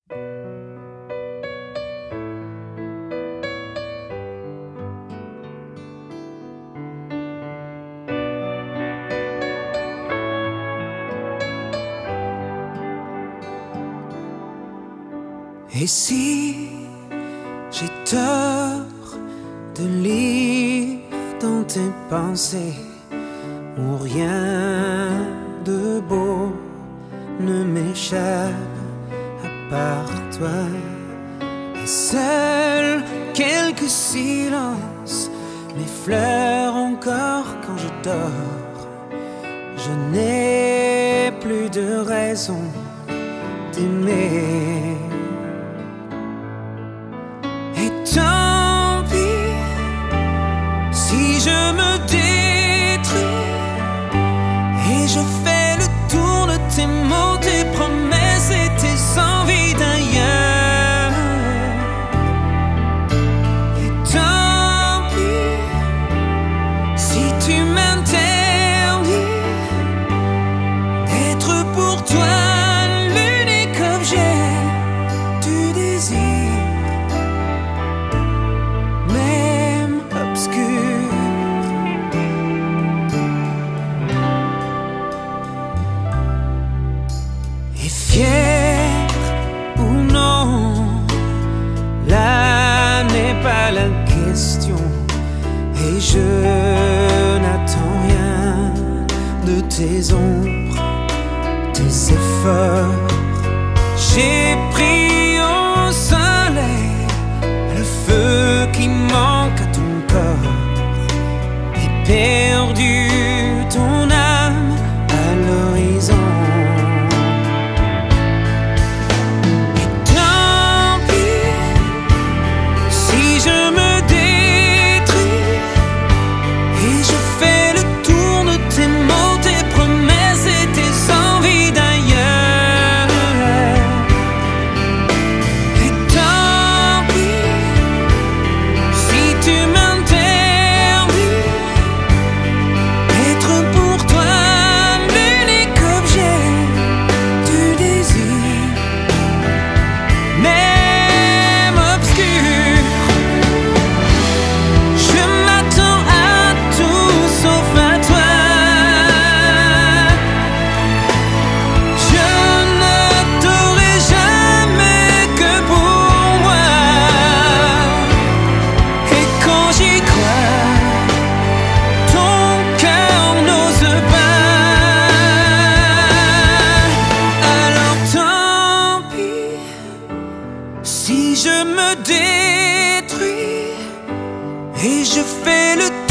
Et si j'ai tort de lire dans tes pensées où rien de beau ne m'échappe à part toi, et seuls quelques silences m'effleurent encore quand je dors, je n'ai plus de raison d'aimer. Et tant pis si je me détruis et je fais le tour de tes mots, tes promesses et tes envies d'ailleurs. Et tant pis si tu m'interdis d'être pour toi l'unique objet du désir. Et fier ou non, là n'est pas la question, et je n'attends rien de tes ombres, tes efforts. J'ai pris au soleil le feu qui manque à ton corps et perdu ton âme à l'horizon. Si je me détruis et je fais le